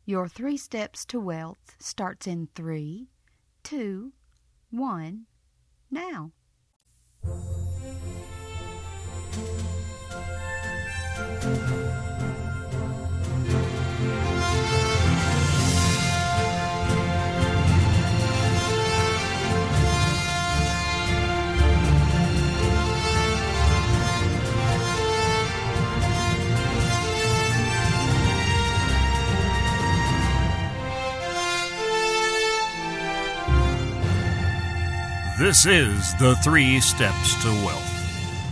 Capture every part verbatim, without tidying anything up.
Your three steps to wealth starts in three, two, one, now. This is the Three Steps to Wealth.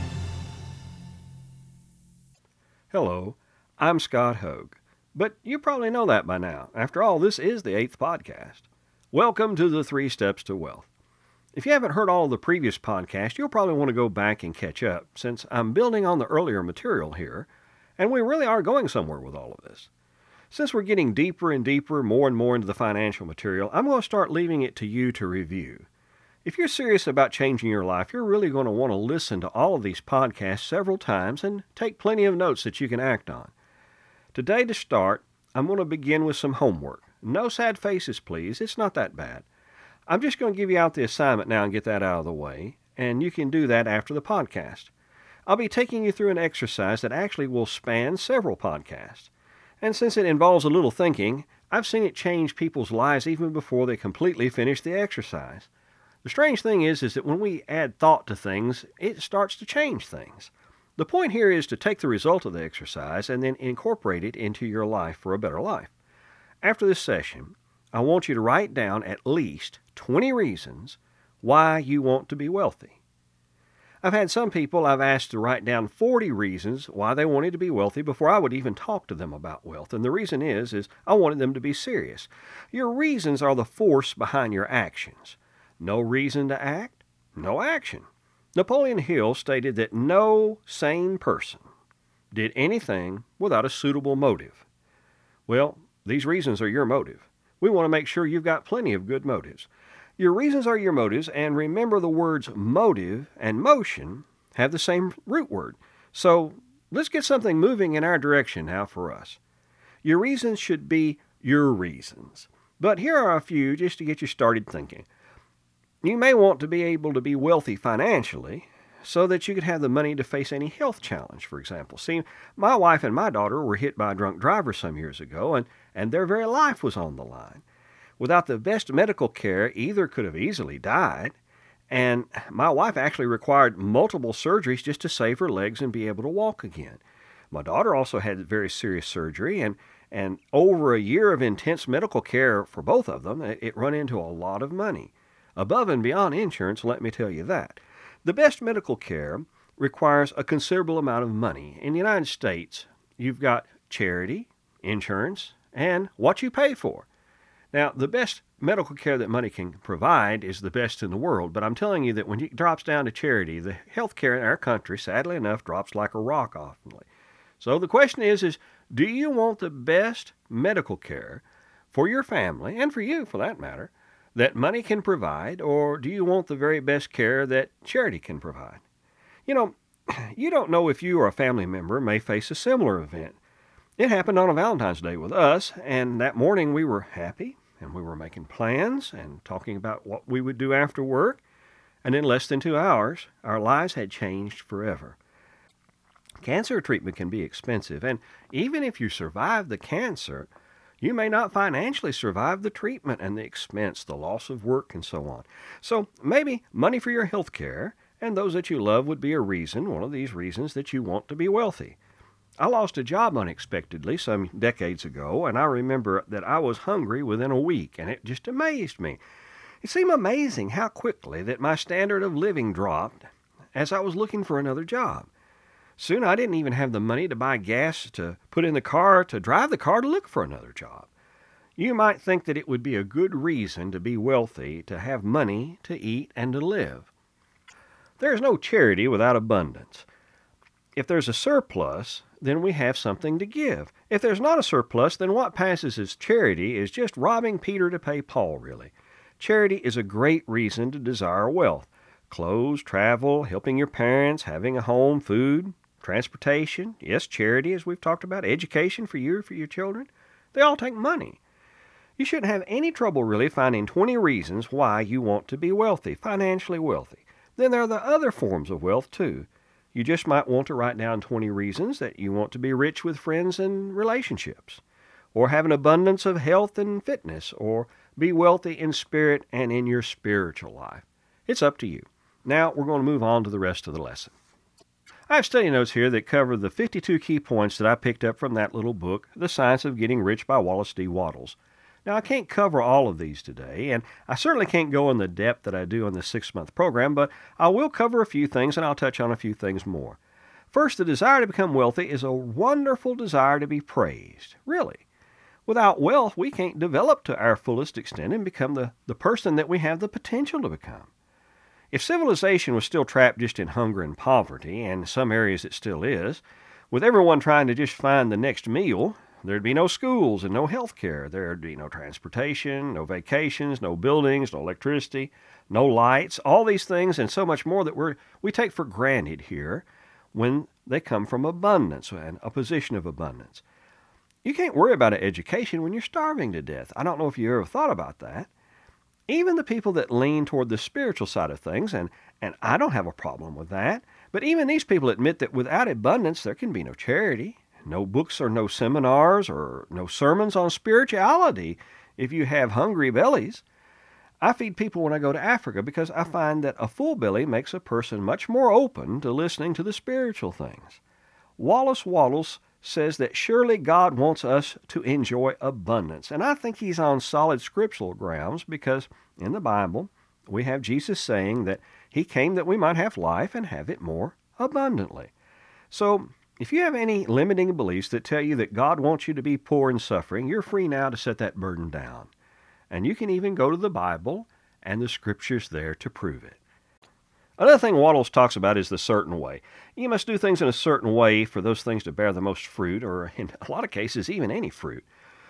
Hello, I'm Scott Hogue, but you probably know that by now. After all, this is the eighth podcast. Welcome to the Three Steps to Wealth. If you haven't heard all of the previous podcasts, you'll probably want to go back and catch up, since I'm building on the earlier material here, and we really are going somewhere with all of this. Since we're getting deeper and deeper, more and more into the financial material, I'm going to start leaving it to you to review. If you're serious about changing your life, you're really going to want to listen to all of these podcasts several times and take plenty of notes that you can act on. Today, to start, I'm going to begin with some homework. No sad faces, please. It's not that bad. I'm just going to give you out the assignment now and get that out of the way, and you can do that after the podcast. I'll be taking you through an exercise that actually will span several podcasts. And since it involves a little thinking, I've seen it change people's lives even before they completely finish the exercise. The strange thing is, is that when we add thought to things, it starts to change things. The point here is to take the result of the exercise and then incorporate it into your life for a better life. After this session, I want you to write down at least twenty reasons why you want to be wealthy. I've had some people I've asked to write down forty reasons why they wanted to be wealthy before I would even talk to them about wealth. And the reason is, is I wanted them to be serious. Your reasons are the force behind your actions. No reason to act, no action. Napoleon Hill stated that no sane person did anything without a suitable motive. Well, these reasons are your motive. We want to make sure you've got plenty of good motives. Your reasons are your motives, and remember the words motive and motion have the same root word. So let's get something moving in our direction now for us. Your reasons should be your reasons. But here are a few just to get you started thinking. You may want to be able to be wealthy financially so that you could have the money to face any health challenge, for example. See, my wife and my daughter were hit by a drunk driver some years ago, and, and their very life was on the line. Without the best medical care, either could have easily died, and my wife actually required multiple surgeries just to save her legs and be able to walk again. My daughter also had very serious surgery, and, and over a year of intense medical care for both of them, it, it run into a lot of money. Above and beyond insurance, let me tell you that. The best medical care requires a considerable amount of money. In the United States, you've got charity, insurance, and what you pay for. Now, the best medical care that money can provide is the best in the world, but I'm telling you that when it drops down to charity, the health care in our country, sadly enough, drops like a rock often. So the question is, is do you want the best medical care for your family, and for you for that matter, that money can provide, or do you want the very best care that charity can provide? You know, you don't know if you or a family member may face a similar event. It happened on a Valentine's Day with us, and that morning we were happy, and we were making plans and talking about what we would do after work, and in less than two hours, our lives had changed forever. Cancer treatment can be expensive, and even if you survive the cancer, you may not financially survive the treatment and the expense, the loss of work, and so on. So maybe money for your health care and those that you love would be a reason, one of these reasons that you want to be wealthy. I lost a job unexpectedly some decades ago, and I remember that I was hungry within a week, and it just amazed me. It seemed amazing how quickly that my standard of living dropped as I was looking for another job. Soon I didn't even have the money to buy gas to put in the car to drive the car to look for another job. You might think that it would be a good reason to be wealthy, to have money to eat and to live. There is no charity without abundance. If there's a surplus, then we have something to give. If there's not a surplus, then what passes as charity is just robbing Peter to pay Paul, really. Charity is a great reason to desire wealth. Clothes, travel, helping your parents, having a home, food, transportation, yes, charity, as we've talked about, education for you or for your children. They all take money. You shouldn't have any trouble really finding twenty reasons why you want to be wealthy, financially wealthy. Then there are the other forms of wealth too. You just might want to write down twenty reasons that you want to be rich with friends and relationships, or have an abundance of health and fitness, or be wealthy in spirit and in your spiritual life. It's up to you. Now we're going to move on to the rest of the lesson. I have study notes here that cover the fifty-two key points that I picked up from that little book, The Science of Getting Rich by Wallace D. Wattles. Now, I can't cover all of these today, and I certainly can't go in the depth that I do in the six-month program, but I will cover a few things, and I'll touch on a few things more. First, the desire to become wealthy is a wonderful desire to be praised. Really. Without wealth, we can't develop to our fullest extent and become the, the person that we have the potential to become. If civilization was still trapped just in hunger and poverty, and in some areas it still is, with everyone trying to just find the next meal, there'd be no schools and no health care. There'd be no transportation, no vacations, no buildings, no electricity, no lights, all these things and so much more that we're, we take for granted here when they come from abundance and a position of abundance. You can't worry about an education when you're starving to death. I don't know if you ever thought about that. Even the people that lean toward the spiritual side of things, and, and I don't have a problem with that, but even these people admit that without abundance there can be no charity. No books or no seminars or no sermons on spirituality if you have hungry bellies. I feed people when I go to Africa because I find that a full belly makes a person much more open to listening to the spiritual things. Wallace Wattles says that surely God wants us to enjoy abundance, and I think he's on solid scriptural grounds because in the Bible we have Jesus saying that he came that we might have life and have it more abundantly. So, if you have any limiting beliefs that tell you that God wants you to be poor and suffering, you're free now to set that burden down. And you can even go to the Bible and the Scriptures there to prove it. Another thing Wattles talks about is the certain way. You must do things in a certain way for those things to bear the most fruit, or in a lot of cases, even any fruit.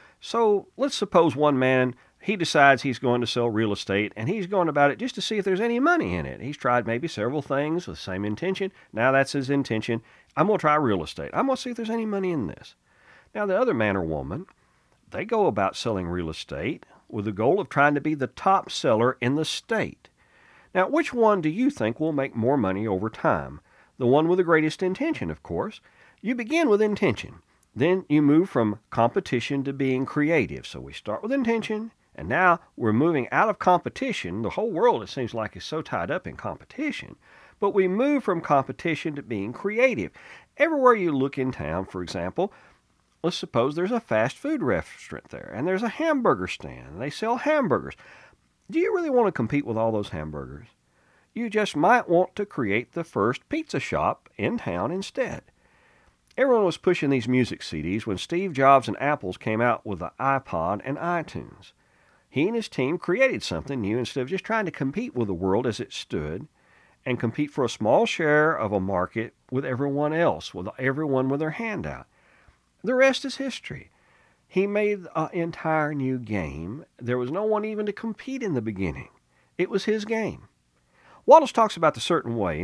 So let's suppose one man, he decides he's going to sell real estate, and he's going about it just to see if there's any money in it. He's tried maybe several things with the same intention. Now that's his intention. I'm going to try real estate. I'm going to see if there's any money in this. Now the other man or woman, they go about selling real estate with the goal of trying to be the top seller in the state. Now which one do you think will make more money over time? The one with the greatest intention, of course. You begin with intention. Then you move from competition to being creative. So we start with intention, and now we're moving out of competition. The whole world, it seems like, is so tied up in competition. But we move from competition to being creative. Everywhere you look in town, for example, let's suppose there's a fast food restaurant there, and there's a hamburger stand, and they sell hamburgers. Do you really want to compete with all those hamburgers? You just might want to create the first pizza shop in town instead. Everyone was pushing these music C Ds when Steve Jobs and Apple came out with the iPod and iTunes. He and his team created something new instead of just trying to compete with the world as it stood and compete for a small share of a market with everyone else, with everyone with their hand out. The rest is history. He made an entire new game. There was no one even to compete in the beginning. It was his game. Wattles talks about the certain way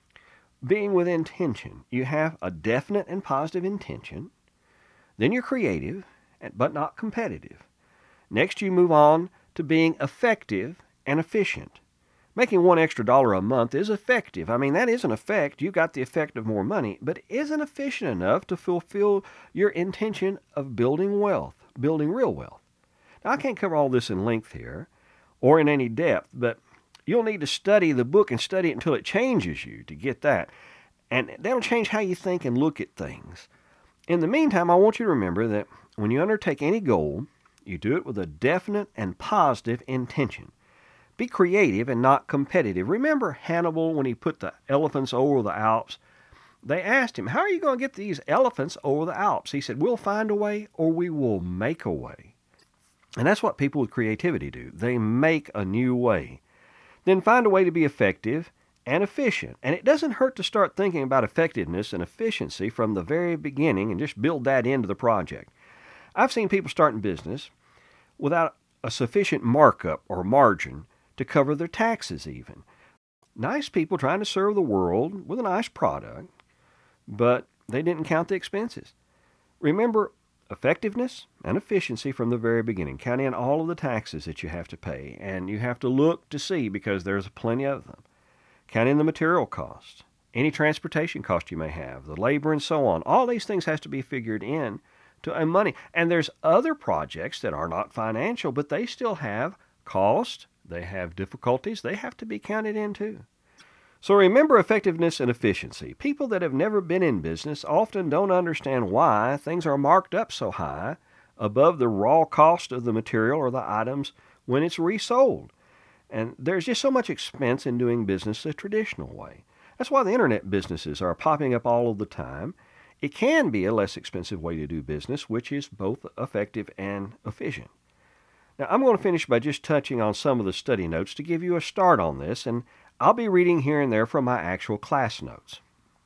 being with intention. You have a definite and positive intention. Then you're creative, but not competitive. Next, you move on to being effective and efficient. Making one extra dollar a month is effective. I mean, that is an effect. You got the effect of more money, but it isn't efficient enough to fulfill your intention of building wealth, building real wealth. Now, I can't cover all this in length here or in any depth, but you'll need to study the book and study it until it changes you to get that. And that'll change how you think and look at things. In the meantime, I want you to remember that when you undertake any goal, you do it with a definite and positive intention. Be creative and not competitive. Remember Hannibal when he put the elephants over the Alps? They asked him, how are you going to get these elephants over the Alps? He said, we'll find a way or we will make a way. And that's what people with creativity do. They make a new way. Then find a way to be effective and efficient. And it doesn't hurt to start thinking about effectiveness and efficiency from the very beginning and just build that into the project. I've seen people start in business without a sufficient markup or margin to cover their taxes even. Nice people trying to serve the world with a nice product, but they didn't count the expenses. Remember, effectiveness and efficiency from the very beginning. Count in all of the taxes that you have to pay, and you have to look to see because there's plenty of them. Count in the material costs, any transportation cost you may have, the labor and so on. All these things has to be figured in to a money. And there's other projects that are not financial, but they still have cost, they have difficulties, they have to be counted in too. So remember effectiveness and efficiency. People that have never been in business often don't understand why things are marked up so high above the raw cost of the material or the items when it's resold. And there's just so much expense in doing business the traditional way. That's why the internet businesses are popping up all of the time. It can be a less expensive way to do business, which is both effective and efficient. Now, I'm going to finish by just touching on some of the study notes to give you a start on this, and I'll be reading here and there from my actual class notes.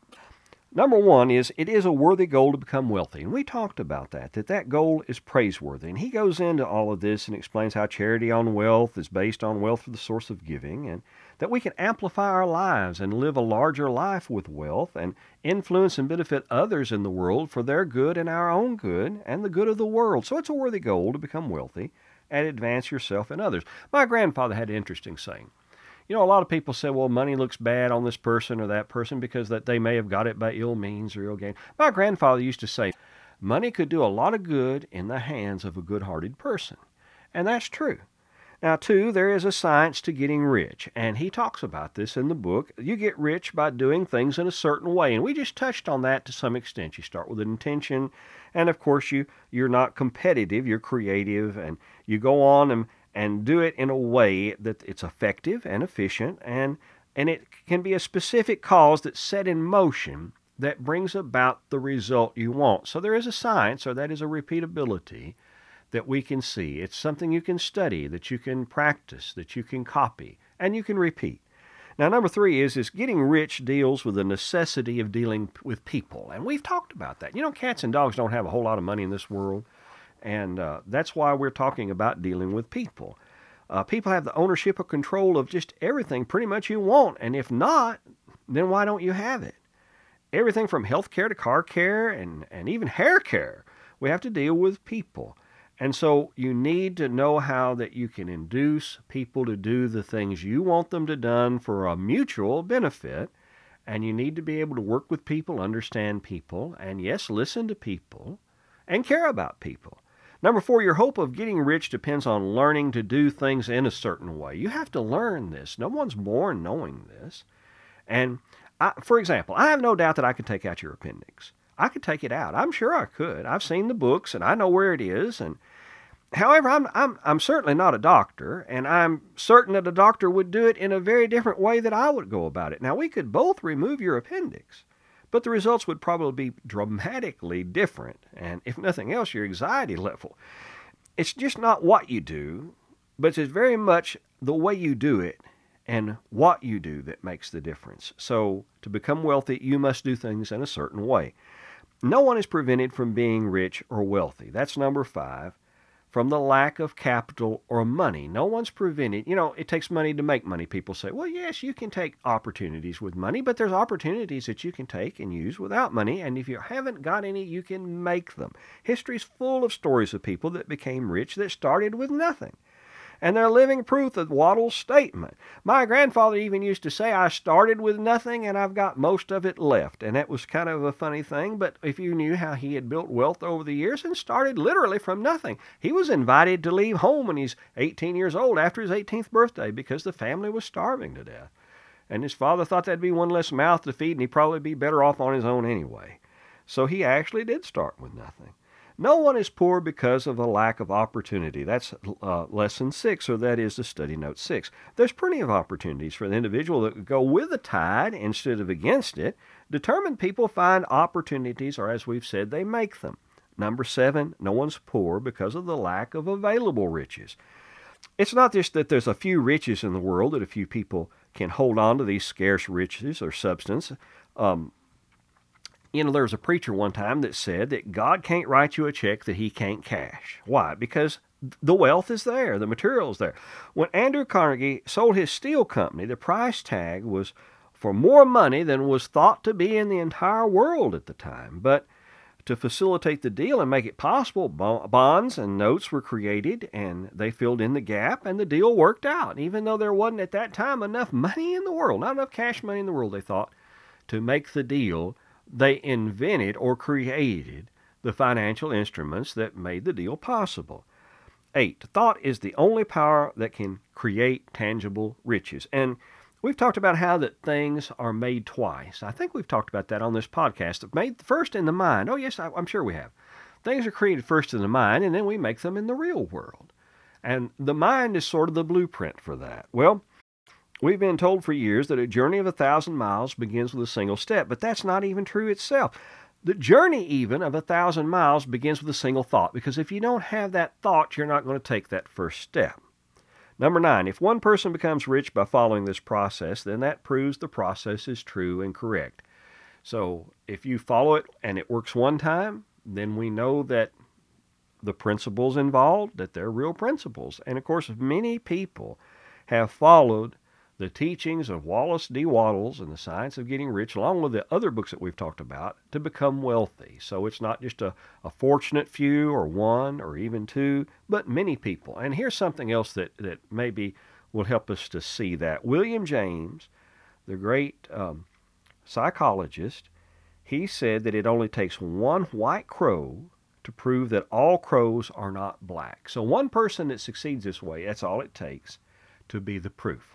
Number one is, it is a worthy goal to become wealthy. And we talked about that, that that goal is praiseworthy. And he goes into all of this and explains how charity on wealth is based on wealth for the source of giving, and that we can amplify our lives and live a larger life with wealth and influence and benefit others in the world for their good and our own good and the good of the world. So it's a worthy goal to become wealthy and advance yourself and others. My grandfather had an interesting saying. You know, a lot of people say, well, money looks bad on this person or that person because that they may have got it by ill means or ill gain. My grandfather used to say, money could do a lot of good in the hands of a good-hearted person. And that's true. Now, too, there is a science to getting rich, and he talks about this in the book. You get rich by doing things in a certain way, and we just touched on that to some extent. You start with an intention, and of course, you, you're not competitive, you're creative, and you go on and and do it in a way that it's effective and efficient, and, and it can be a specific cause that's set in motion that brings about the result you want. So there is a science, or that is a repeatability, that we can see. It's something you can study, that you can practice, that you can copy, and you can repeat. Now, number three is, is getting rich deals with the necessity of dealing with people. And we've talked about that. You know, cats and dogs don't have a whole lot of money in this world. And uh, that's why we're talking about dealing with people. Uh, people have the ownership or control of just everything pretty much you want. And if not, then why don't you have it? Everything from health care to car care and, and even hair care, we have to deal with people. And so you need to know how that you can induce people to do the things you want them to done for a mutual benefit. And you need to be able to work with people, understand people, and yes, listen to people and care about people. Number four, your hope of getting rich depends on learning to do things in a certain way. You have to learn this. No one's born knowing this. And I, for example, I have no doubt that I could take out your appendix. I could take it out. I'm sure I could. I've seen the books and I know where it is. And however, I'm I'm I'm certainly not a doctor, and I'm certain that a doctor would do it in a very different way that I would go about it. Now, we could both remove your appendix, but the results would probably be dramatically different, and if nothing else, your anxiety level. It's just not what you do, but it's very much the way you do it and what you do that makes the difference. So to become wealthy, you must do things in a certain way. No one is prevented from being rich or wealthy. That's number five. From the lack of capital or money. No one's prevented. You know, it takes money to make money. People say, well, yes, you can take opportunities with money, but there's opportunities that you can take and use without money, and if you haven't got any, you can make them. History's full of stories of people that became rich that started with nothing. And they're living proof of Waddell's statement. My grandfather even used to say, I started with nothing and I've got most of it left. And that was kind of a funny thing, but if you knew how he had built wealth over the years and started literally from nothing. He was invited to leave home when he's eighteen years old after his eighteenth birthday because the family was starving to death. And his father thought that'd be one less mouth to feed and he'd probably be better off on his own anyway. So he actually did start with nothing. No one is poor because of a lack of opportunity. That's uh, lesson six, or that is the study note six. There's plenty of opportunities for the individual that go with the tide instead of against it. Determined people find opportunities, or as we've said, they make them. Number seven, no one's poor because of the lack of available riches. It's not just that there's a few riches in the world, that a few people can hold on to these scarce riches or substance. Um, You know, there was a preacher one time that said that God can't write you a check that he can't cash. Why? Because the wealth is there. The material is there. When Andrew Carnegie sold his steel company, the price tag was for more money than was thought to be in the entire world at the time. But to facilitate the deal and make it possible, bonds and notes were created, and they filled in the gap, and the deal worked out. Even though there wasn't at that time enough money in the world, not enough cash money in the world, they thought, to make the deal, they invented or created the financial instruments that made the deal possible. Eight, thought is the only power that can create tangible riches. And we've talked about how that things are made twice. I think we've talked about that on this podcast. Made first in the mind. Oh, yes, I'm sure we have. Things are created first in the mind, and then we make them in the real world. And the mind is sort of the blueprint for that. Well, we've been told for years that a journey of a thousand miles begins with a single step, but that's not even true itself. The journey even of a thousand miles begins with a single thought, because if you don't have that thought, you're not going to take that first step. Number nine, if one person becomes rich by following this process, then that proves the process is true and correct. So if you follow it and it works one time, then we know that the principles involved, that they're real principles. And of course, many people have followed the teachings of Wallace D. Wattles and the Science of Getting Rich, along with the other books that we've talked about, to become wealthy. So it's not just a, a fortunate few or one or even two, but many people. And here's something else that, that maybe will help us to see that. William James, the great um, psychologist, he said that it only takes one white crow to prove that all crows are not black. So one person that succeeds this way, that's all it takes to be the proof.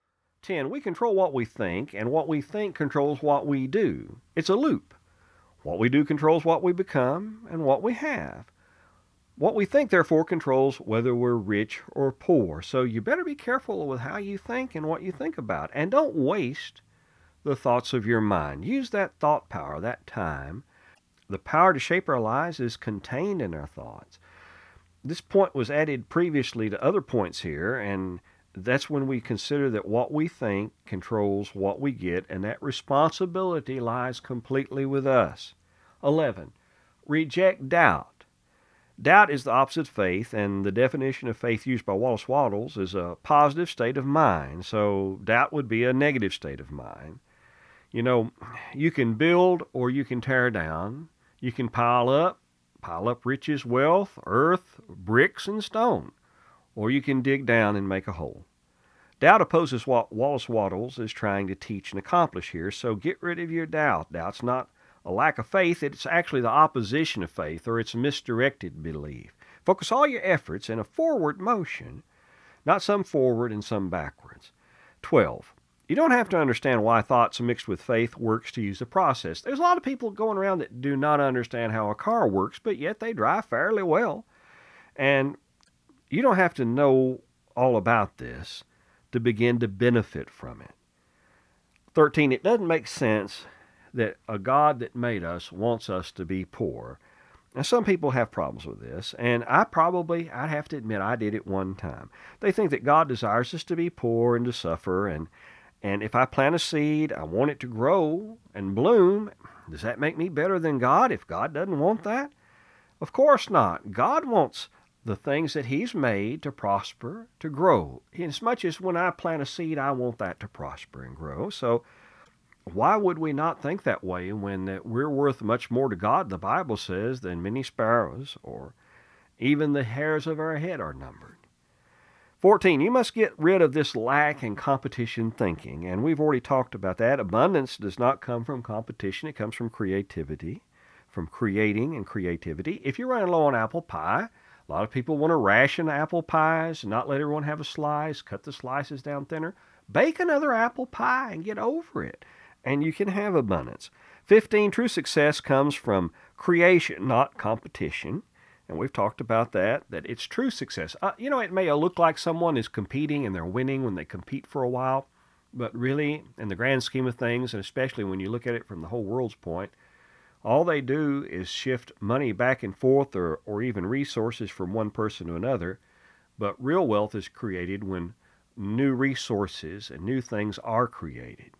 ten. We control what we think, and what we think controls what we do. It's a loop. What we do controls what we become and what we have. What we think, therefore, controls whether we're rich or poor. So you better be careful with how you think and what you think about. And don't waste the thoughts of your mind. Use that thought power, that time. The power to shape our lives is contained in our thoughts. This point was added previously to other points here, and that's when we consider that what we think controls what we get, and that responsibility lies completely with us. eleven. Reject doubt. Doubt is the opposite of faith, and the definition of faith used by Wallace Wattles is a positive state of mind. So doubt would be a negative state of mind. You know, you can build or you can tear down. You can pile up, pile up riches, wealth, earth, bricks, and stone. Or you can dig down and make a hole. Doubt opposes what Wallace Wattles is trying to teach and accomplish here, so get rid of your doubt. Doubt's not a lack of faith, it's actually the opposition of faith, or it's misdirected belief. Focus all your efforts in a forward motion, not some forward and some backwards. twelve. You don't have to understand why thoughts mixed with faith works to use the process. There's a lot of people going around that do not understand how a car works, but yet they drive fairly well. And you don't have to know all about this to begin to benefit from it. thirteen. It doesn't make sense that a God that made us wants us to be poor. Now, some people have problems with this, and I probably, I'd have to admit, I did it one time. They think that God desires us to be poor and to suffer, and and if I plant a seed, I want it to grow and bloom. Does that make me better than God if God doesn't want that? Of course not. God wants the things that He's made to prosper, to grow. As much as when I plant a seed, I want that to prosper and grow. So why would we not think that way when that we're worth much more to God, the Bible says, than many sparrows, or even the hairs of our head are numbered? fourteen. You must get rid of this lack and competition thinking, and we've already talked about that. Abundance does not come from competition. It comes from creativity, from creating and creativity. If you're running low on apple pie, a lot of people want to ration apple pies, not let everyone have a slice, cut the slices down thinner. Bake another apple pie and get over it, and you can have abundance. fifteen. True success comes from creation, not competition. And we've talked about that, that it's true success. Uh, you know, it may look like someone is competing and they're winning when they compete for a while, but really, in the grand scheme of things, and especially when you look at it from the whole world's point, all they do is shift money back and forth, or, or even resources from one person to another. But real wealth is created when new resources and new things are created.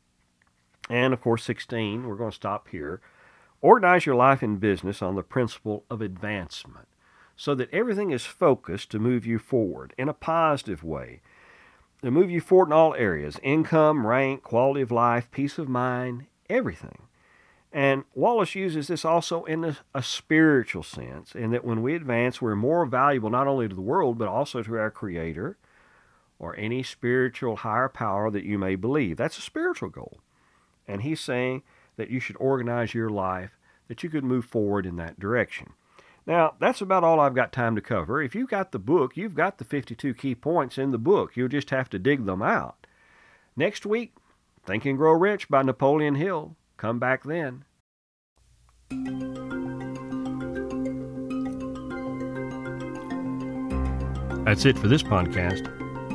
And of course, sixteen, we're going to stop here. Organize your life and business on the principle of advancement so that everything is focused to move you forward in a positive way, to move you forward in all areas: income, rank, quality of life, peace of mind, everything. And Wallace uses this also in a, a spiritual sense, in that when we advance, we're more valuable not only to the world, but also to our Creator or any spiritual higher power that you may believe. That's a spiritual goal. And he's saying that you should organize your life, that you could move forward in that direction. Now, that's about all I've got time to cover. If you've got the book, you've got the fifty-two key points in the book. You'll just have to dig them out. Next week, Think and Grow Rich by Napoleon Hill. Come back then. That's it for this podcast.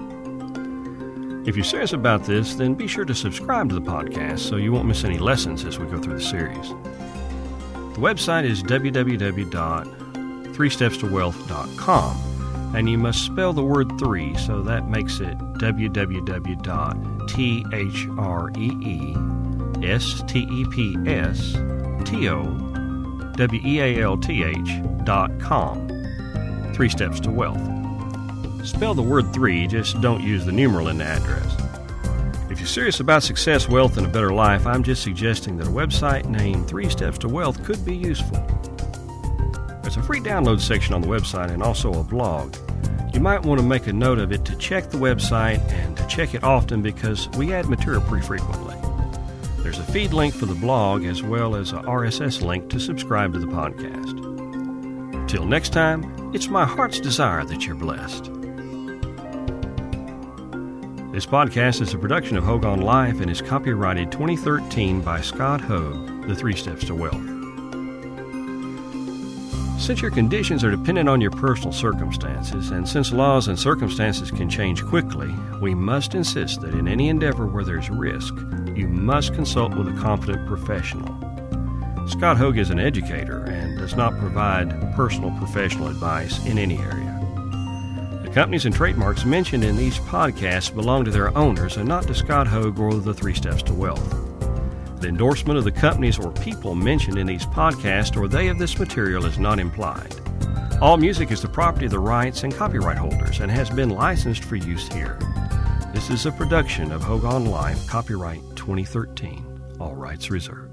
If you're serious about this, then be sure to subscribe to the podcast so you won't miss any lessons as we go through the series. The website is w w w dot three steps to wealth dot com, and you must spell the word three, so that makes it w w w dot three steps W E A L T H dot com. Three Steps to Wealth. Spell the word three, just don't use the numeral in the address. If you're serious about success, wealth, and a better life, I'm just suggesting that a website named Three Steps to Wealth could be useful. There's a free download section on the website and also a blog. You might want to make a note of it to check the website and to check it often because we add material pretty frequently. There's a feed link for the blog as well as a R S S link to subscribe to the podcast. Till next time, it's my heart's desire that you're blessed. This podcast is a production of Hogue on Life and is copyrighted twenty thirteen by Scott Hogue, The Three Steps to Wealth. Since your conditions are dependent on your personal circumstances, and since laws and circumstances can change quickly, we must insist that in any endeavor where there's risk, you must consult with a competent professional. Scott Hogue is an educator and does not provide personal professional advice in any area. The companies and trademarks mentioned in these podcasts belong to their owners and not to Scott Hogue or the Three Steps to Wealth. The endorsement of the companies or people mentioned in these podcasts or they of this material is not implied. All music is the property of the rights and copyright holders and has been licensed for use here. This is a production of Hogue on Life, copyright twenty thirteen. All rights reserved.